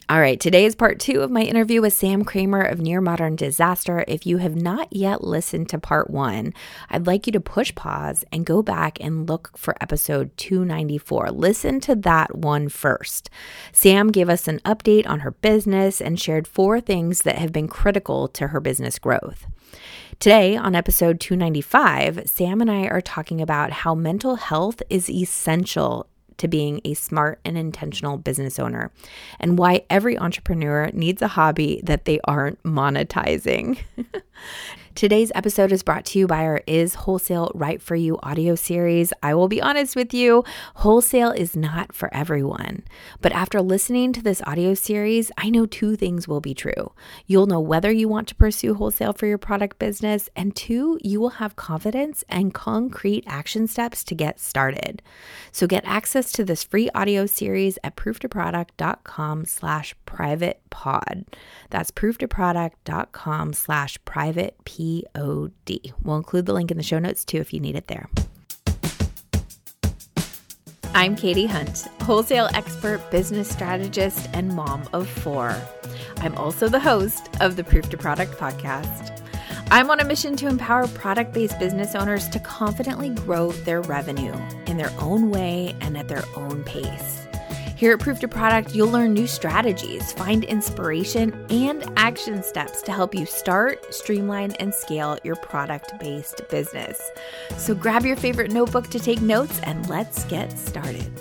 All right, today is part 2 of my interview with Sam Kramer of Near Modern Disaster. If you have not yet listened to part 1, I'd like you to push pause and go back and look for episode 294. Listen to that one first. Sam gave us an update on her business and shared 4 things that have been critical to her business growth. Today, on episode 295, Sam and I are talking about how mental health is essential to being a smart and intentional business owner, and why every entrepreneur needs a hobby that they aren't monetizing. Today's episode is brought to you by our Is Wholesale Right For You audio series. I will be honest with you, wholesale is not for everyone. But after listening to this audio series, I know 2 things will be true. You'll know whether you want to pursue wholesale for your product business, and 2, you will have confidence and concrete action steps to get started. So get access to this free audio series at prooftoproduct.com/privatepod. That's prooftoproduct.com/privatepod. We'll include the link in the show notes too if you need it there. I'm Katie Hunt, wholesale expert, business strategist, and mom of 4. I'm also the host of the Proof to Product podcast. I'm on a mission to empower product-based business owners to confidently grow their revenue in their own way and at their own pace. Here at Proof to Product, you'll learn new strategies, find inspiration, and action steps to help you start, streamline, and scale your product-based business. So grab your favorite notebook to take notes and let's get started.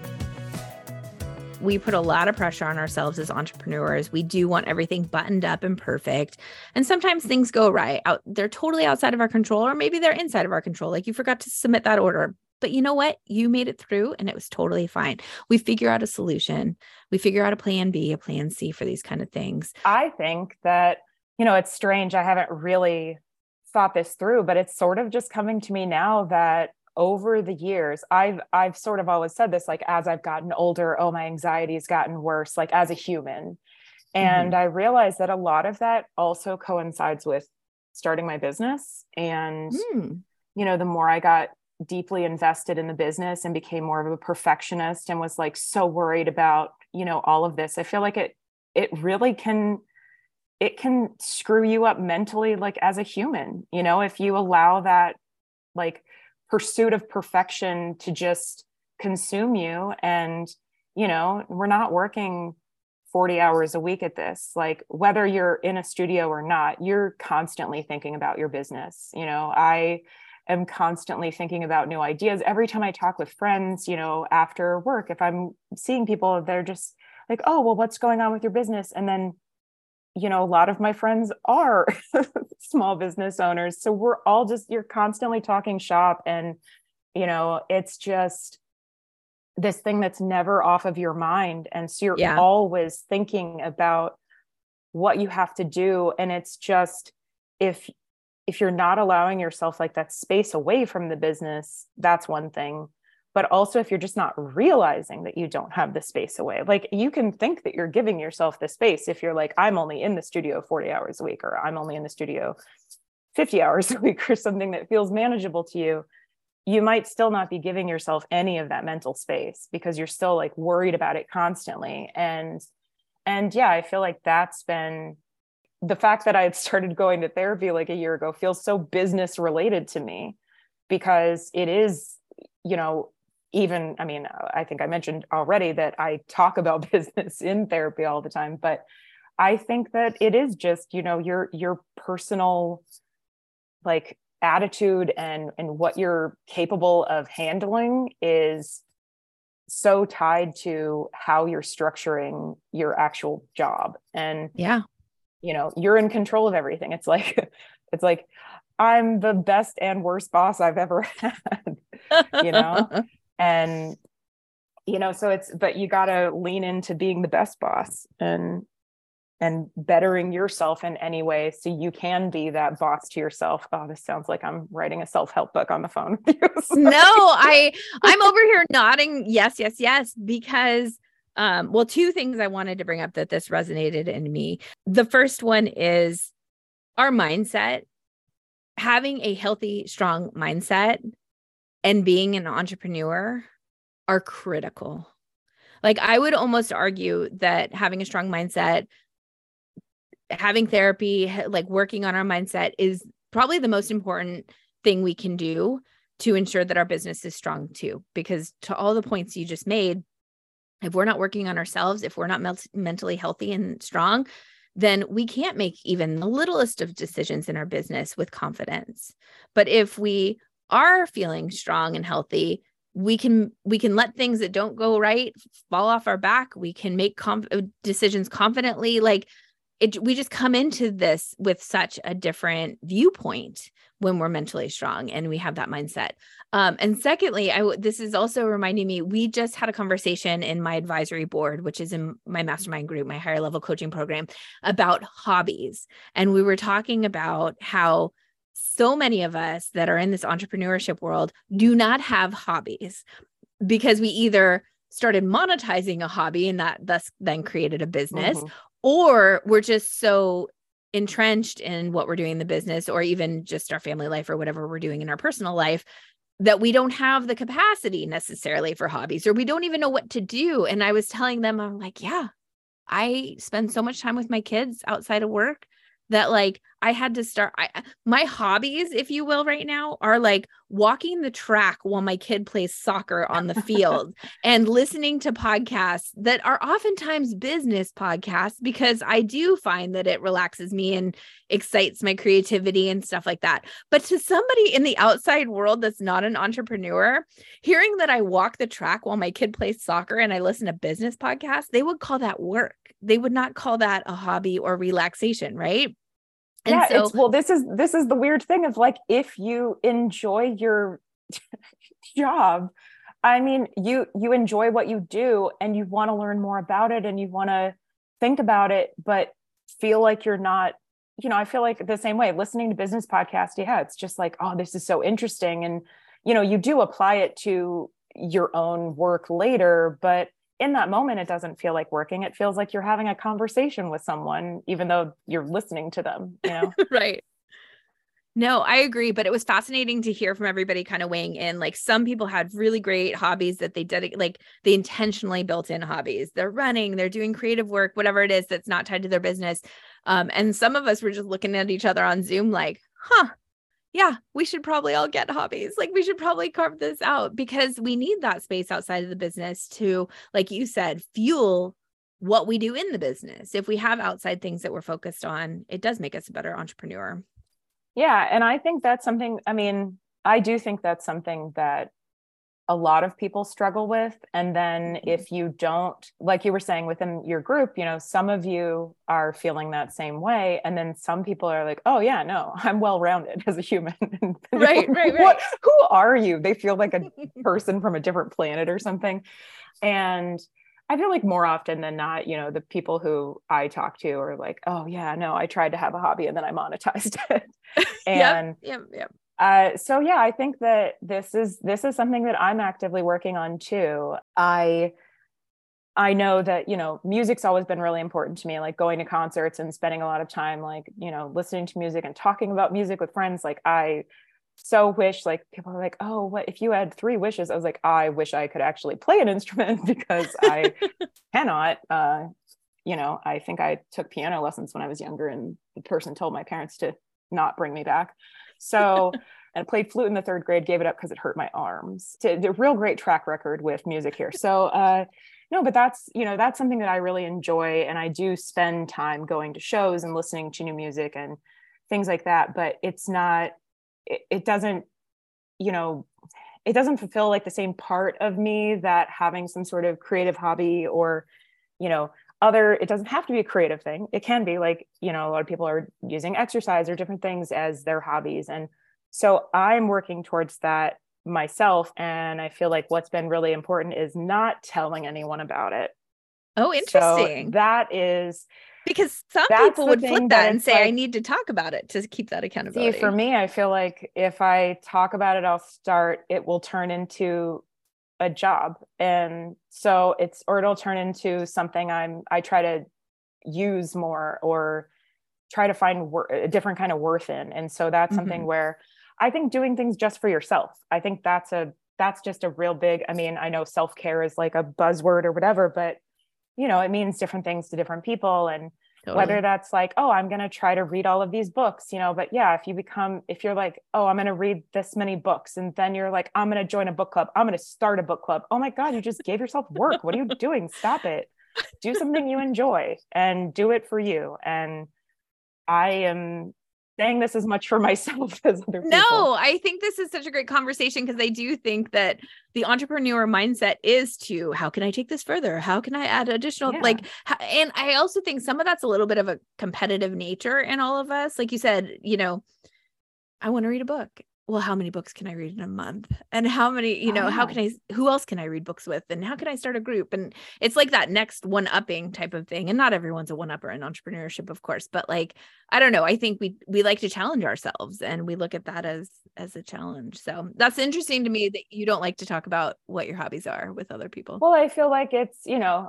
We put a lot of pressure on ourselves as entrepreneurs. We do want everything buttoned up and perfect. And sometimes things go right. They're totally outside of our control, or maybe they're inside of our control. Like you forgot to submit that order. But you know what? You made it through and it was totally fine. We figure out a solution. We figure out a plan B, a plan C for these kind of things. I think that, it's strange. I haven't really thought this through, but it's sort of just coming to me now that over the years, I've sort of always said this, like, as I've gotten older, my anxiety has gotten worse, like as a human. And I realized that a lot of that also coincides with starting my business. And, the more I got deeply invested in the business and became more of a perfectionist and was like so worried about, all of this, I feel like it really can screw you up mentally, like as a human, if you allow that like pursuit of perfection to just consume you. And, we're not working 40 hours a week at this, like whether you're in a studio or not, you're constantly thinking about your business. I am constantly thinking about new ideas. Every time I talk with friends, after work, if I'm seeing people, they're just like, oh, well, what's going on with your business? And then, a lot of my friends are small business owners. So we're all you're constantly talking shop. And, it's just this thing that's never off of your mind. And so you're always thinking about what you have to do. And it's just, if you're not allowing yourself like that space away from the business, that's one thing. But also if you're just not realizing that you don't have the space away, like you can think that you're giving yourself the space. If you're like, I'm only in the studio 40 hours a week, or I'm only in the studio 50 hours a week, or something that feels manageable to you, you might still not be giving yourself any of that mental space because you're still like worried about it constantly. And yeah, I feel like that's been the fact that I had started going to therapy like a year ago feels so business related to me, because it is, I think I mentioned already that I talk about business in therapy all the time, but I think that it is just, your personal like attitude and what you're capable of handling is so tied to how you're structuring your actual job. And you're in control of everything. It's like I'm the best and worst boss I've ever had, and, so but you got to lean into being the best boss and bettering yourself in any way so you can be that boss to yourself. Oh, this sounds like I'm writing a self-help book on the phone with you. No, I'm over here nodding. Yes, because 2 things I wanted to bring up that this resonated in me. The first one is our mindset. Having a healthy, strong mindset and being an entrepreneur are critical. Like I would almost argue that having a strong mindset, having therapy, like working on our mindset is probably the most important thing we can do to ensure that our business is strong too. Because to all the points you just made, if we're not working on ourselves, if we're not mentally healthy and strong, then we can't make even the littlest of decisions in our business with confidence. But if we are feeling strong and healthy, we can let things that don't go right fall off our back. We can make decisions confidently. Like we just come into this with such a different viewpoint when we're mentally strong and we have that mindset. And secondly, this is also reminding me, we just had a conversation in my advisory board, which is in my mastermind group, my higher level coaching program, about hobbies. And we were talking about how so many of us that are in this entrepreneurship world do not have hobbies because we either started monetizing a hobby and that thus then created a business, or we're just so entrenched in what we're doing in the business or even just our family life or whatever we're doing in our personal life that we don't have the capacity necessarily for hobbies, or we don't even know what to do. And I was telling them, I'm like, yeah, I spend so much time with my kids outside of work that like I had to start, my hobbies, if you will, right now are like walking the track while my kid plays soccer on the field and listening to podcasts that are oftentimes business podcasts, because I do find that it relaxes me and excites my creativity and stuff like that. But to somebody in the outside world that's not an entrepreneur, hearing that I walk the track while my kid plays soccer and I listen to business podcasts, they would call that work. They would not call that a hobby or relaxation, right? And yeah, so, this is the weird thing of like, if you enjoy your job, I mean, you enjoy what you do and you want to learn more about it and you want to think about it, but feel like you're not, I feel like the same way listening to business podcasts. Yeah. It's just like, oh, this is so interesting. And, you do apply it to your own work later, but in that moment, it doesn't feel like working. It feels like you're having a conversation with someone, even though you're listening to them, Right. No, I agree. But it was fascinating to hear from everybody kind of weighing in. Like some people had really great hobbies that they dedicate, like they intentionally built in hobbies. They're running, they're doing creative work, whatever it is that's not tied to their business. And some of us were just looking at each other on Zoom like, yeah, we should probably all get hobbies. Like we should probably carve this out because we need that space outside of the business to, like you said, fuel what we do in the business. If we have outside things that we're focused on, it does make us a better entrepreneur. Yeah. And I think that's something, I do think that's something that a lot of people struggle with. And then if you don't, like you were saying within your group, some of you are feeling that same way. And then some people are like, oh yeah, no, I'm well-rounded as a human. Right. Who are you? They feel like a person from a different planet or something. And I feel like more often than not, the people who I talk to are like, oh yeah, no, I tried to have a hobby and then I monetized it. And Yep. So yeah, I think that this is something that I'm actively working on too. I know that, music's always been really important to me, like going to concerts and spending a lot of time, like, listening to music and talking about music with friends. Like I so wish, like people are like, oh, what if you had 3 wishes? I was like, I wish I could actually play an instrument because I cannot. I think I took piano lessons when I was younger and the person told my parents to not bring me back. So, and I played flute in the 3rd grade, gave it up because it hurt my arms. A real great track record with music here. So, no, but that's something that I really enjoy. And I do spend time going to shows and listening to new music and things like that. But it's not, it doesn't fulfill like the same part of me that having some sort of creative hobby or, it doesn't have to be a creative thing. It can be like, a lot of people are using exercise or different things as their hobbies. And so I'm working towards that myself. And I feel like what's been really important is not telling anyone about it. Oh, interesting. So that is because some people would flip that and say, like, I need to talk about it to keep that accountability. See, for me, I feel like if I talk about it, it will turn into a job. And so it'll turn into something I try to use more or try to find a different kind of worth in. And so that's something where I think doing things just for yourself, I think that's a that's just a real big, I mean, I know self-care is like a buzzword or whatever, but it means different things to different people. And whether that's like, oh, I'm going to try to read all of these books, but yeah, if you're like, oh, I'm going to read this many books. And then you're like, I'm going to join a book club. I'm going to start a book club. Oh my God, you just gave yourself work. What are you doing? Stop it. Do something you enjoy and do it for you. And I am saying this as much for myself as other people. No, I think this is such a great conversation because I do think that the entrepreneur mindset is to, how can I take this further? How can I add additional, and I also think some of that's a little bit of a competitive nature in all of us. Like you said, I want to read a book. Well, how many books can I read in a month? And how many, who else can I read books with? And how can I start a group? And it's like that next one-upping type of thing. And not everyone's a one-upper in entrepreneurship, of course, but like, I don't know. I think we like to challenge ourselves and we look at that as a challenge. So that's interesting to me that you don't like to talk about what your hobbies are with other people. Well, I feel like it's,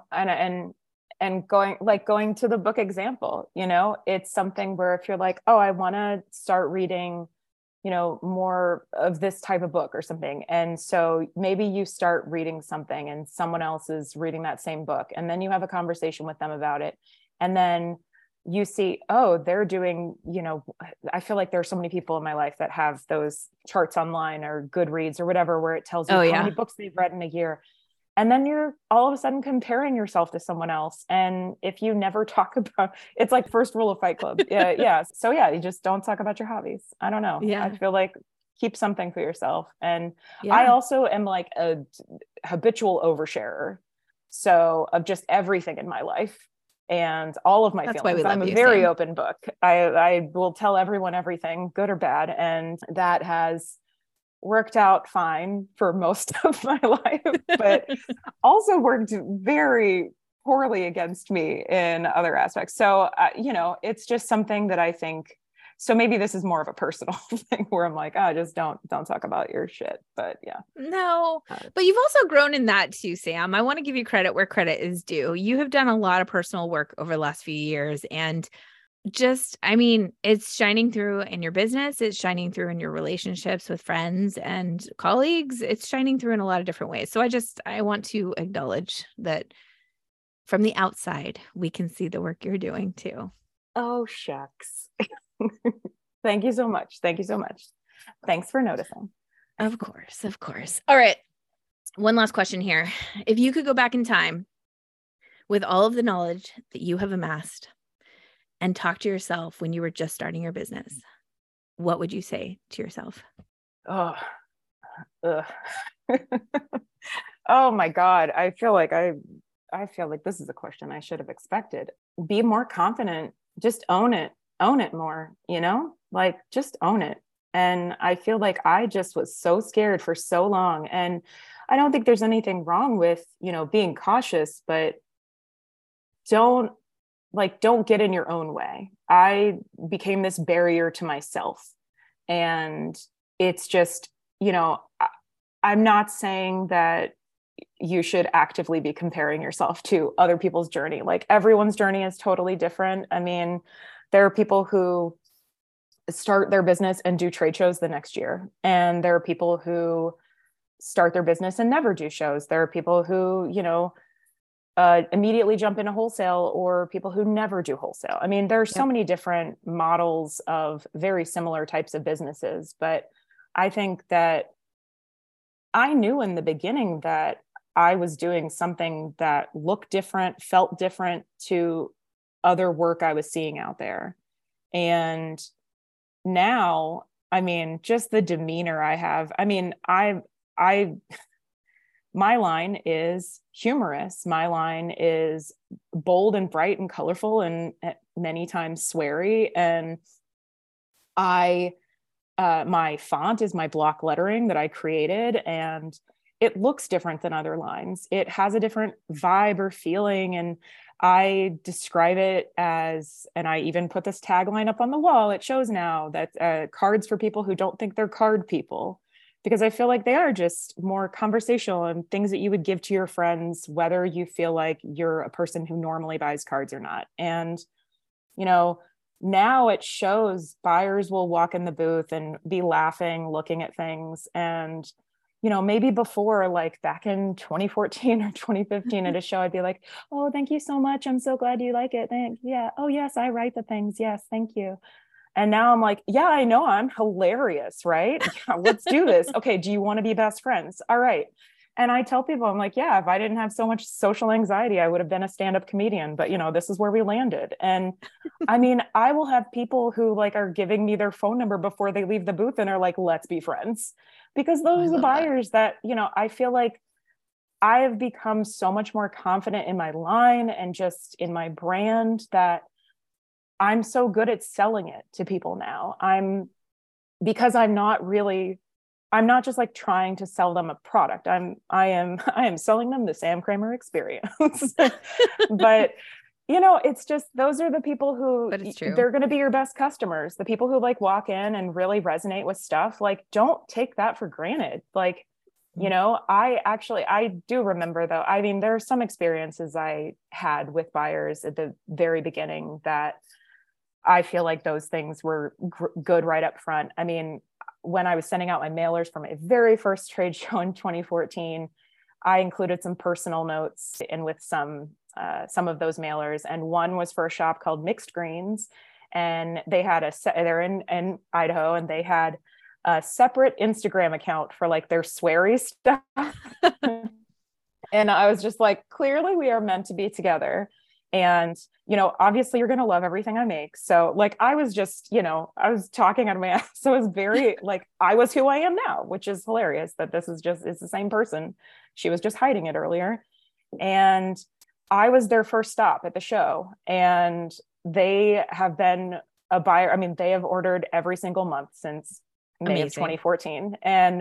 and going to the book example, it's something where if you're like, oh, I want to start reading, more of this type of book or something. And so maybe you start reading something and someone else is reading that same book. And then you have a conversation with them about it. And then you see, oh, they're doing, I feel like there are so many people in my life that have those charts online or Goodreads or whatever, where it tells you how many books they've read in a year. And then you're all of a sudden comparing yourself to someone else. And if you never talk about, it's like first rule of Fight Club. Yeah. So yeah, you just don't talk about your hobbies. I don't know. Yeah. I feel like keep something for yourself. And I also am like a habitual oversharer. So of just everything in my life and all of my feelings. I'm a very open book. I will tell everyone everything, good or bad. And that has worked out fine for most of my life, but also worked very poorly against me in other aspects. So, it's just something that I think, so maybe this is more of a personal thing where I'm like, oh, just don't talk about your shit. But yeah. No, but you've also grown in that too, Sam. I want to give you credit where credit is due. You have done a lot of personal work over the last few years, and it's shining through in your business. It's shining through in your relationships with friends and colleagues. It's shining through in a lot of different ways. So I want to acknowledge that from the outside, we can see the work you're doing too. Oh, shucks. Thank you so much. Thanks for noticing. Of course. All right. One last question here. If you could go back in time with all of the knowledge that you have amassed and talk to yourself when you were just starting your business, what would you say to yourself? Oh my God. I feel like this is a question I should have expected. Be more confident. Just own it more, just own it. And I feel like I just was so scared for so long. And I don't think there's anything wrong with, being cautious, but don't get in your own way. I became this barrier to myself. And it's just, I'm not saying that you should actively be comparing yourself to other people's journey. Like everyone's journey is totally different. I mean, there are people who start their business and do trade shows the next year. And there are people who start their business and never do shows. There are people who, immediately jump into wholesale, or people who never do wholesale. I mean, there are so many different models of very similar types of businesses, but I think that I knew in the beginning that I was doing something that looked different, felt different to other work I was seeing out there. And now, I mean, just the demeanor I have, I mean, my line is humorous. My line is bold and bright and colorful and many times sweary. And my font is my block lettering that I created, and it looks different than other lines. It has a different vibe or feeling. And I describe it as, and I even put this tagline up on the wall. It shows now that cards for people who don't think they're card people. Because I feel like they are just more conversational and things that you would give to your friends, whether you feel like you're a person who normally buys cards or not. And, now it shows buyers will walk in the booth and be laughing, looking at things. And maybe before, like back in 2014 or 2015 at a show, I'd be like, oh, thank you so much. I'm so glad you like it. Thanks. Yeah. Oh, yes, I write the things. Yes. Thank you. And now I'm like, yeah, I know I'm hilarious, right? Yeah, let's do this. Okay. Do you want to be best friends? All right. And I tell people, I'm like, yeah, if I didn't have so much social anxiety, I would have been a stand-up comedian, but this is where we landed. And I mean, I will have people who like are giving me their phone number before they leave the booth and are like, let's be friends. Because Oh, those I are the love that. buyers that, I feel like I have become so much more confident in my line and just in my brand that I'm so good at selling it to people now. Because I'm not just like trying to sell them a product. I am selling them the Sam Kramer experience. But it's just, those are the people who But it's true. they're going to be your best customers. The people who like walk in and really resonate with stuff. Like, don't take that for granted. Like, I do remember though. I mean, there are some experiences I had with buyers at the very beginning that I feel like those things were good right up front. I mean, when I was sending out my mailers for my very first trade show in 2014, I included some personal notes in with some of those mailers, and one was for a shop called Mixed Greens, and they had they're in Idaho, and they had a separate Instagram account for like their sweary stuff. And I was just like, clearly we are meant to be together. And, obviously you're going to love everything I make. So like, I was just, I was talking out of my ass. So it was very like, I was who I am now, which is hilarious that it's the same person. She was just hiding it earlier. And I was their first stop at the show. And they have been a buyer. I mean, they have ordered every single month since May of 2014. And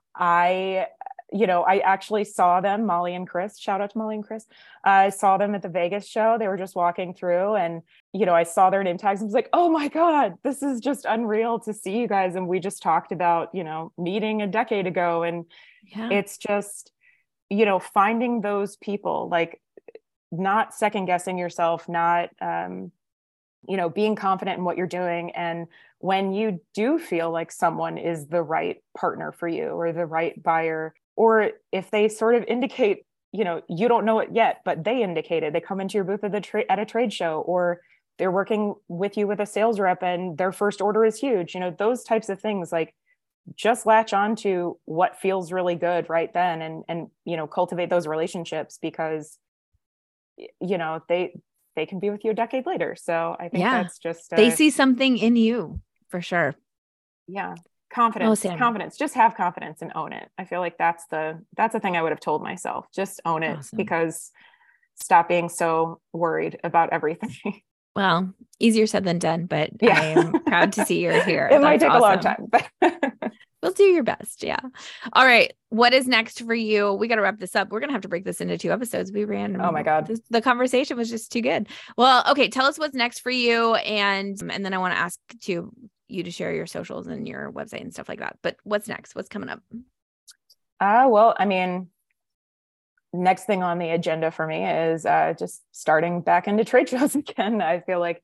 I actually saw them, Molly and Chris, shout out to Molly and Chris. I saw them at the Vegas show. They were just walking through, and, I saw their name tags and was like, oh my God, this is just unreal to see you guys. And we just talked about, meeting a decade ago. And it's just, finding those people, like not second guessing yourself, not, being confident in what you're doing. And when you do feel like someone is the right partner for you or the right buyer, or if they sort of indicate, you don't know it yet, but they indicated, they come into your booth at a trade show, or they're working with you with a sales rep and their first order is huge, those types of things, like just latch on to what feels really good right then and cultivate those relationships, because they can be with you a decade later. So I think that's just they see something in you for sure. Yeah. Confidence, just have confidence and own it. I feel like that's the thing I would have told myself. Just own it. Awesome. Because stop being so worried about everything. Well, easier said than done, but yeah. I am proud to see you're here. It might take awesome. A long time, but we'll do your best. Yeah. All right. What is next for you? We got to wrap this up. We're going to have to break this into 2 episodes. We ran. Oh my God. The conversation was just too good. Well, okay. Tell us what's next for you. And then I want to ask you to share your socials and your website and stuff like that. But what's next? What's coming up? Well, I mean, next thing on the agenda for me is just starting back into trade shows again. I feel like,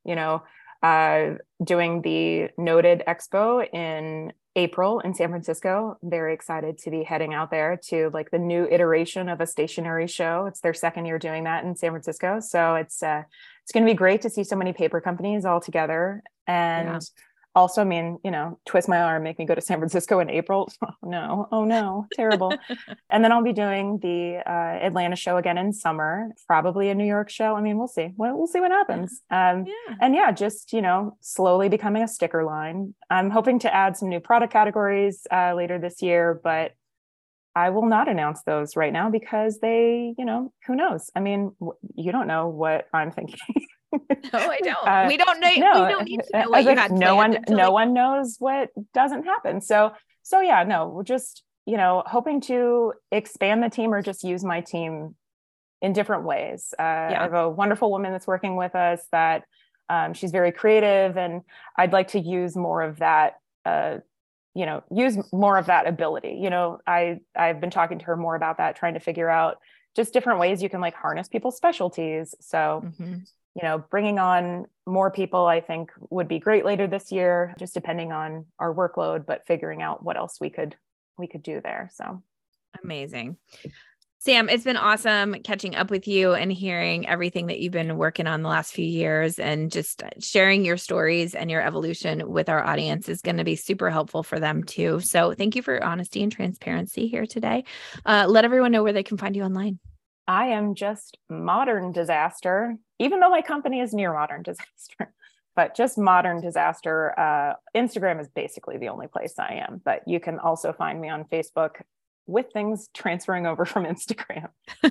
doing the Noted Expo in April in San Francisco. I'm very excited to be heading out there to like the new iteration of a stationery show. It's their second year doing that in San Francisco. So it's going to be great to see so many paper companies all together. And also, I mean, twist my arm, make me go to San Francisco in April. Oh no, terrible. And then I'll be doing the Atlanta show again in summer, probably a New York show. I mean, we'll see. We'll see what happens. And just, slowly becoming a sticker line. I'm hoping to add some new product categories later this year, but I will not announce those right now because they, who knows? I mean, you don't know what I'm thinking. No, I don't. We don't know. We don't need to know what you had. No one knows what doesn't happen. So yeah, no, we're just, hoping to expand the team or just use my team in different ways. I have a wonderful woman that's working with us that she's very creative, and I'd like to use more of that, use more of that ability. I've been talking to her more about that, trying to figure out just different ways you can like harness people's specialties. So, bringing on more people, I think would be great later this year, just depending on our workload, but figuring out what else we could we could do there. So amazing. Sam, it's been awesome catching up with you and hearing everything that you've been working on the last few years, and just sharing your stories and your evolution with our audience is going to be super helpful for them too. So thank you for your honesty and transparency here today. Let everyone know where they can find you online. I am just Modern Disaster, even though my company is Near Modern Disaster, but just Modern Disaster. Instagram is basically the only place I am, but you can also find me on Facebook, with things transferring over from Instagram.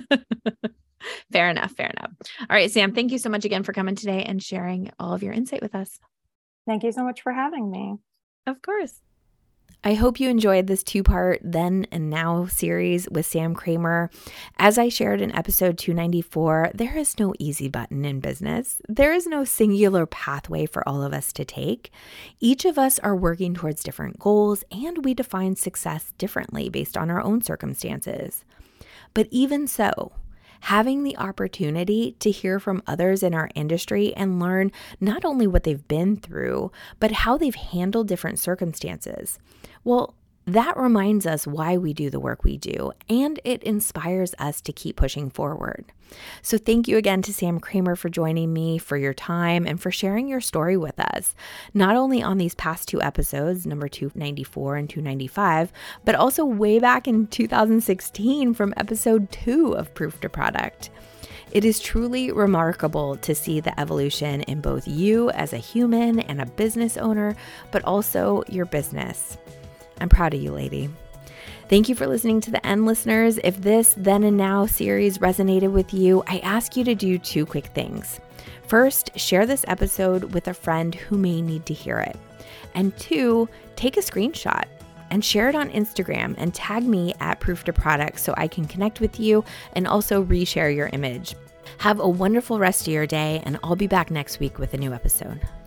Fair enough. All right, Sam, thank you so much again for coming today and sharing all of your insight with us. Thank you so much for having me. Of course. I hope you enjoyed this 2-part Then and Now series with Sam Kramer. As I shared in episode 294, there is no easy button in business. There is no singular pathway for all of us to take. Each of us are working towards different goals, and we define success differently based on our own circumstances. But even so, having the opportunity to hear from others in our industry and learn not only what they've been through, but how they've handled different circumstances, well, that reminds us why we do the work we do, and it inspires us to keep pushing forward. So thank you again to Sam Kramer for joining me, for your time, and for sharing your story with us, not only on these past 2 episodes, number 294 and 295, but also way back in 2016 from episode 2 of Proof to Product. It is truly remarkable to see the evolution in both you as a human and a business owner, but also your business. I'm proud of you, lady. Thank you for listening to the end, listeners. If this Then and Now series resonated with you, I ask you to do 2 quick things. First, share this episode with a friend who may need to hear it. And 2, take a screenshot and share it on Instagram and tag me at Proof to Product so I can connect with you and also reshare your image. Have a wonderful rest of your day, and I'll be back next week with a new episode.